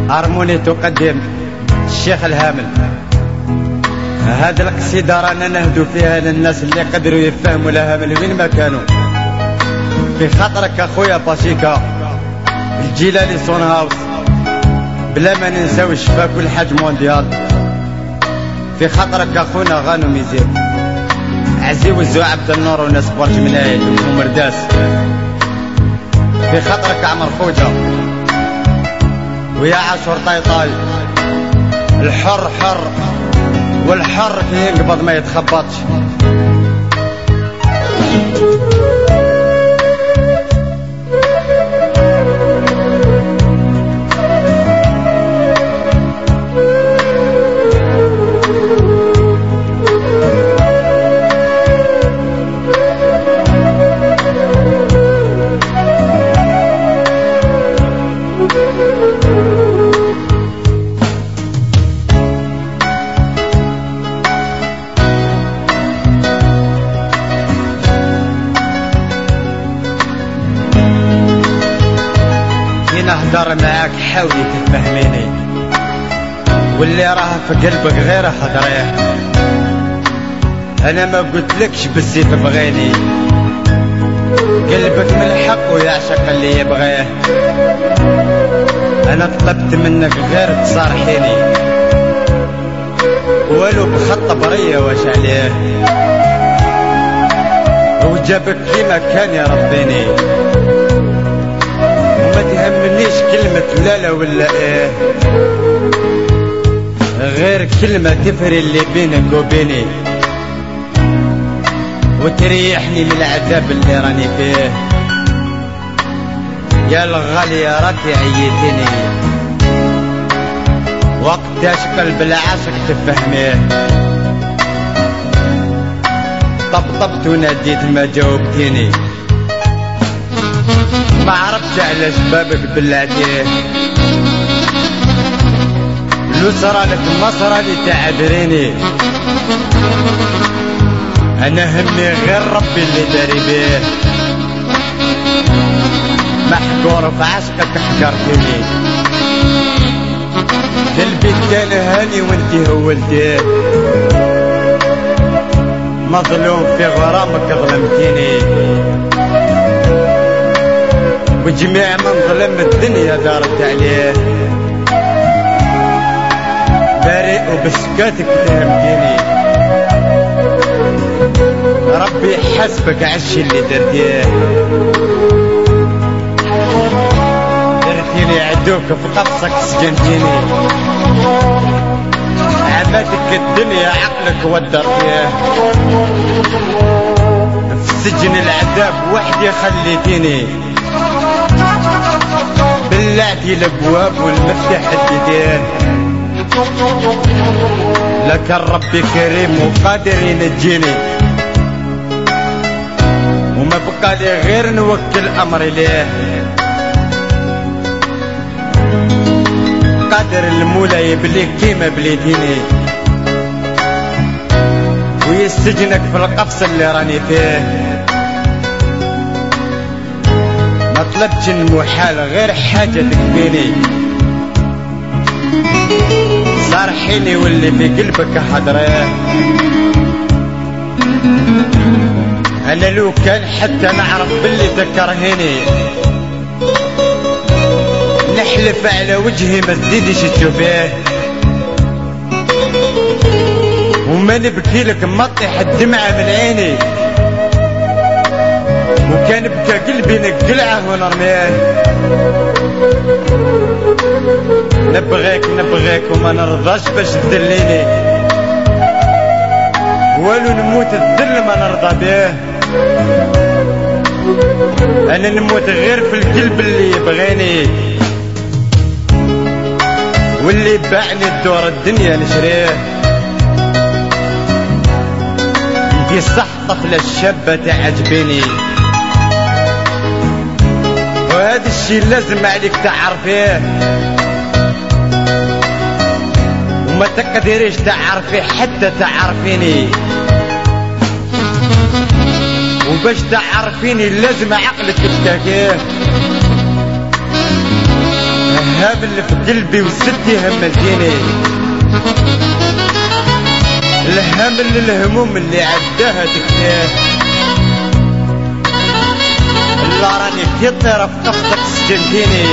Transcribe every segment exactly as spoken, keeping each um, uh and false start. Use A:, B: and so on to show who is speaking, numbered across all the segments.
A: هارموني تقدم الشيخ الهامل. هذا القصيدة رانا نهدو فيها للناس اللي قدروا يفهموا الهامل وين ما كانوا. في خاطرك اخويا باسيكا الجيلاني سون هاوس، بلا ما ننساو الشباك والحاج مونديال. في خاطرك اخونا غانو ميزيك عزي وزو عبد النور وناس برج منايل ومرداس. في خاطرك عمر خوجة ويا عاشور طايطاي. الحر حر والحر كي ينقبض ما يتخبطش. نهدر معاك حاولي تفهميني، واللي راه في قلبك غير هضريه. انا ما قلتلكش بالسيف بغيني، قلبك من الحق ويعشق اللي يبغيه. انا طلبت منك غير تصارحيني، ولو بخط بريه واش عليه. وجابك كيما كان يربيني، وما تهمنيش كلمة لا لا ولا ايه، غير كلمة تفري اللي بينك وبيني وتريحني من العذاب اللي راني فيه. يا الغالية راكي عيتيني، وقتاش قلب العاشق تفهميه. طبطبت وناديت ما جاوبتيني، ما عرفتش على شبابك بلعتيه. لو صرالك ما صرالي تعذريني، انا همي غير ربي اللي داري بيه. محقور في عشقك حكرتني، قلبي كان هاني وانتي هولتيه. مظلوم في غرامك ظلمتيني، وجميع من ظلم الدنيا دارت عليه. بريء وبسكاتك فهمتيني، ربي يحاسبك عالشي اللي درتيه. درتيني عدوك في قفصك سجنتيني، عماتك الدنيا عقلك ودر فيه. في سجن العذاب وحدي خليتيني، بلعتي الابواب والمفتاح اديتيه. لكن ربي كريم وقادر ينجيني، وما بقى لي غير نوكل امري ليه. قادر المولى يبليك كيما بليتيني، ويسجنك في القفص اللي راني فيه. ما طلبتش المحال غير حاجة تكفيني، صارحيني واللي في قلبك حضريه. انا لو كان حتى نعرف باللي تكرهيني، نحلف على وجهي ما تزيدش تشوفيه. وما نبكي لك ما تطيح الدمعة من عيني، وكان بكى قلبي نقلعه ونرميه. نبغيك نبغيك وما نرضاش باش تدليني، ولو نموت الذل ما نرضى بيه. انا نموت غير في القلب اللي يبغيني، واللي باعني الدور الدنيا نشريه. انتي صح طفلة الشابة تعجبيني، وهذا الشي لازم عليك تعرفيه. وما تقدريش تعرفي حتى تعرفيني، وباش تعرفيني لازم عقلك تشتاكيه. الهام اللي في قلبي وسدي هملتيني، الهم اللي الهموم اللي عداها تكتاه، اللي راني في طيرة في قفصك سجنتيني،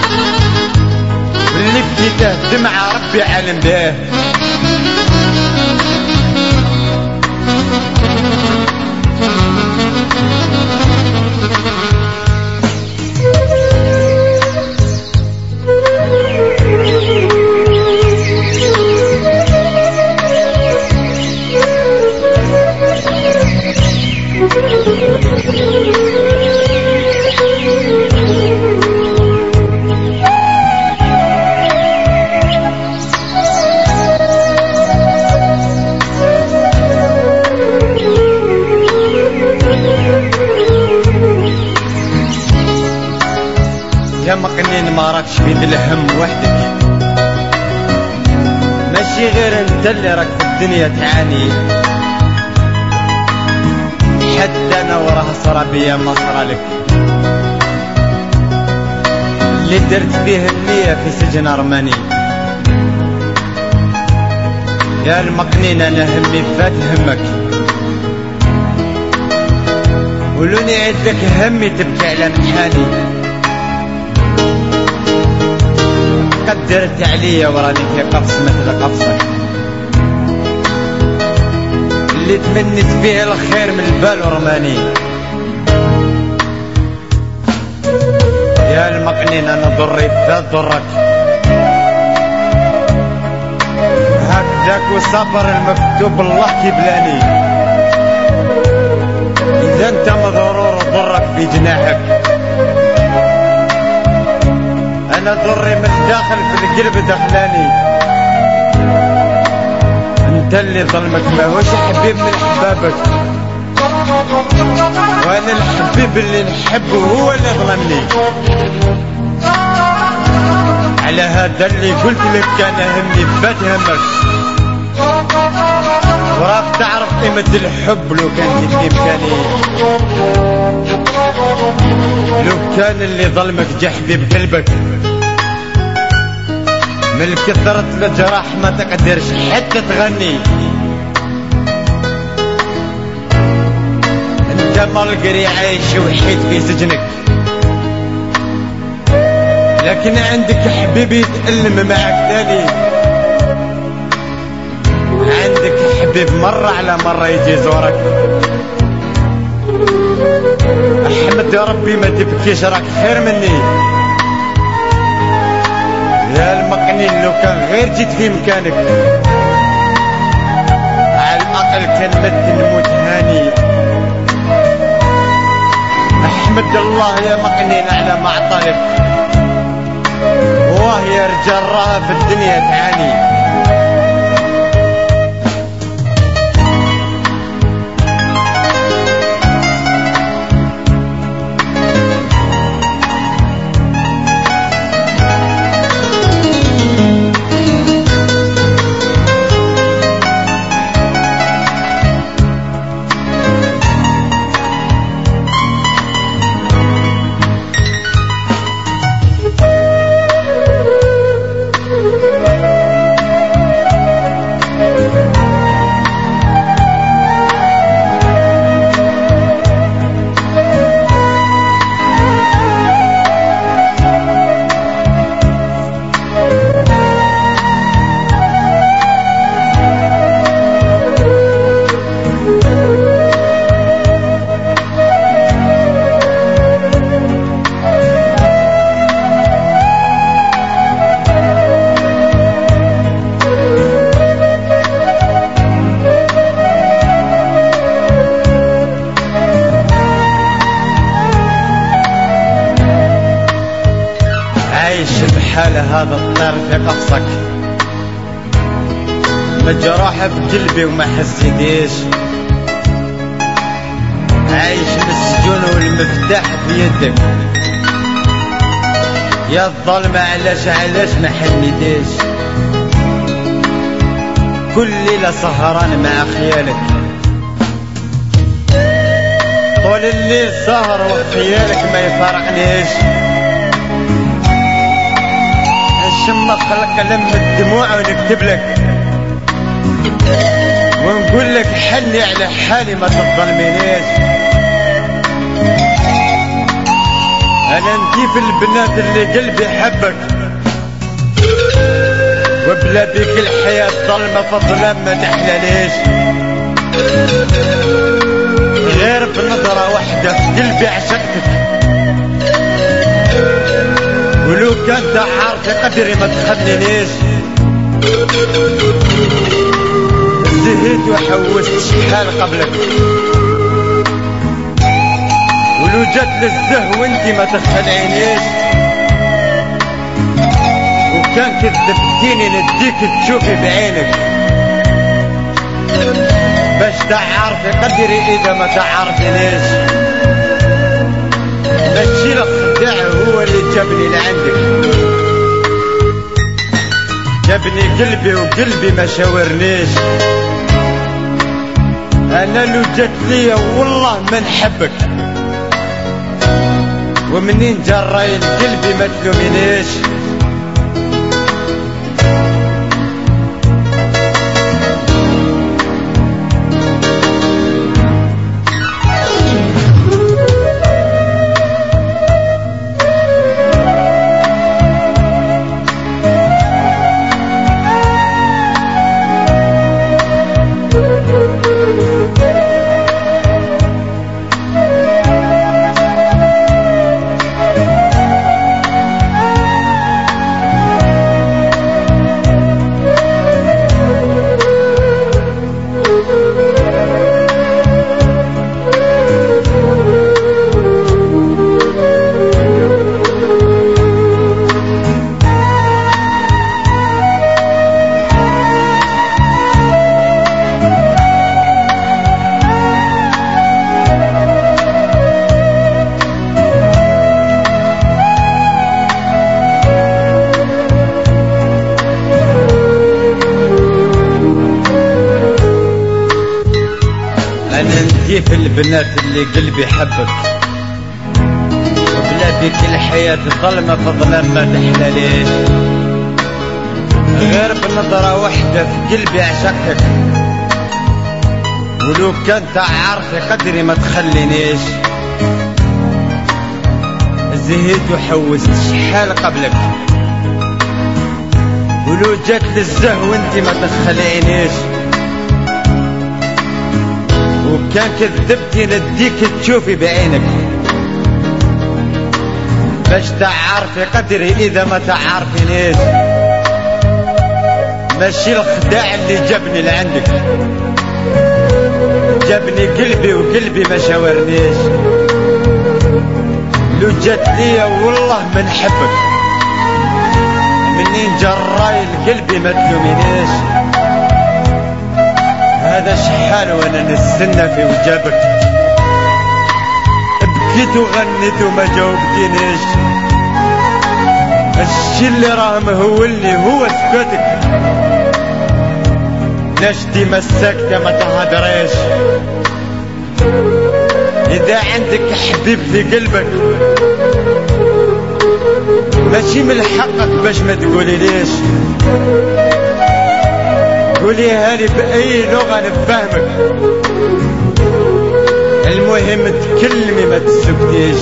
A: اللي بديته دمعة ربي عالم باه. يا مقنين ما راكش بيد الهم وحدك، ماشي غير انت اللي راك في الدنيا تعاني، حتى انا وراه صرا بيا ما صرا لك، اللي درت فيه النية في سجن ارماني. يا المقنين انا همي فات همك، ولوني عدك همي تبكي على محاني، قدرت عليا وراني في قفص مثل قفصك، اللي تمنيت فيه الخير من البال ورماني. يا المقنين انا ضري فات ضرك، هكذاك وصبر المكتوب الله كيبلاني، اذا انت مضرور ضرك في جناحك، انا ضري من الداخل في القلب دخلاني، انت اللي ظلمك ماهوش حبيب من حبابك، وانا الحبيب اللي نحبه هو اللي ظلمني. على هذا اللي قلت لك انا همي فات همك، وراك تعرف قيمة الحب لو كان في امكاني، لو كان اللي ظلمك جا حبيب قلبك، من كثرة الجراح ما تقدرش حتى تغني، انت مالقري عايش وحيد في سجنك، لكن عندك حبيبي يتألم معك تاني، عندك حبيب مرة على مرة يجي زورك. احمد يا ربي ما تبكيش راك خير مني، يا المقنين لو كان غير جيت في مكانك على الاقل كان مت نموت هاني. احمد الله يا مقنين على ما عطالك، واه يا رجال راها في الدنيا تعاني. بحال هذا الطير في قفصك، مجروحة في قلبي وما حسيتيش، عايش بالسجون والمفتاح في يدك، يا الظلمة علاش علاش ما حنيتيش، كل ليلة سهران مع خيالك، طول الليل سهر وخيالك ما يفارقنيش، نخلق قلم الدموع ونكتب لك ونقول لك حلي على حالي ما تظلمينيش. انا نجيب البنات اللي قلبي حبك وبلا بيك الحياة ظلمة فظلام ما تحلاليش، غير بنظرة واحدة في قلبي عشقتك، ولو كان دعار في قدري ما تخلينيش. زهيت وحوست شحال قبلك ولو جات للزه وانتي ما تخلعينيش، وكان كذبتيني نديك تشوفي بعينك باش تعرفي قدري اذا ما تعرفينيش. ماشي الخداع هو اللي جابني لعندك، جابني قلبي وقلبي ما شاورنيش. انا لو جات ليا والله ما نحبك، ومنين جراي قلبي ما تلومينيش. كيف البنات اللي قلبي حبك وبلا بك الحياة ظلمة فظلام ما تحلاليش، غير بنظرة واحدة في قلبي عشقتك، ولو كان تعرفي قدري ما تخلينيش. زهيت وحوست شحال قبلك ولو جات للزه وانتي ما تخلينيش، وكان كذبتي نديك تشوفي بعينك باش تعرفي قدري اذا ما تعرفينيش. ماشي الخداع اللي جابني لعندك، جابني قلبي وقلبي ما شاورنيش. لو جات ليا والله ما نحبك، منين جراي قلبي ما تلومينيش. هذا شحال وانا نستنى في وجابك، بكيت وغنيت وما جاوبتينيش. الشي اللي راه مهولني هو سكوتك، نشتي ما ساكتة ما تهدريش. اذا عندك حبيب في قلبك ماشي من حقك باش ما تقولي ليش، قوليها لي بأي لغة نفهمك. المهم تكلمي ما تسكتيش،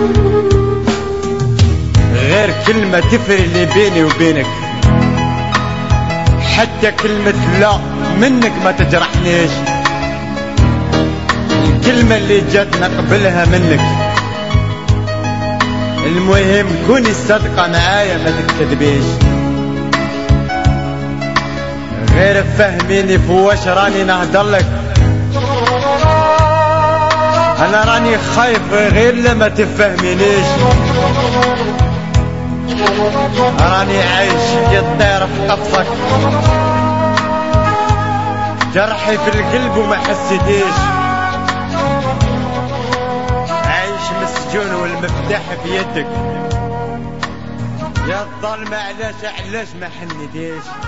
A: غير كلمة تفرق اللي بيني وبينك. حتى كلمة لا منك ما تجرحنيش، الكلمة اللي جاتنا قبلها منك. المهم كوني صادقة معايا ما تكذبيش، غير فهميني فواش راني نهضرلك. انا راني خايف غير لما تفهمينيش، راني عايش كي الطير في قفصك، جرحي في القلب وما حسيتيش. عايش مسجون والمفتاح في يدك، يا الظلمة علاش علاش ما حنيتيش.